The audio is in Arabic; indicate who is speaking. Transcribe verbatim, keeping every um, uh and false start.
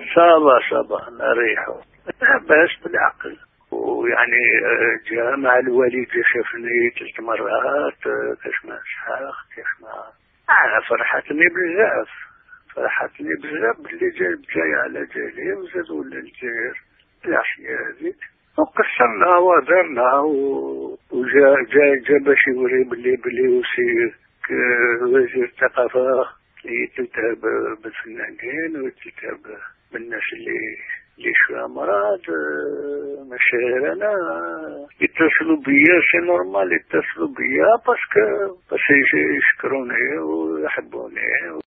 Speaker 1: صابا صابا أنا ريحه بس بالعقل. ويعني جاء مع الوالد شافني ثلاث مرات كاش ما شحاخ كاش ما أنا فرحتني بزاف فرحتني بزاف باللي جاي جاي على جالي وزاد ولا الجير العشية هذيك وقصرنا ودرنا وجا جا جا باش يوري بلي بلي وسي وزير الثقافة اللي يتلتها بالفنانين ويتلتها بالناس اللي اللي شوية مرض مشاهير أنا يتصلوا بيا سي نورمال يتصلوا بيا باسكو باش يشكروني ويحبوني.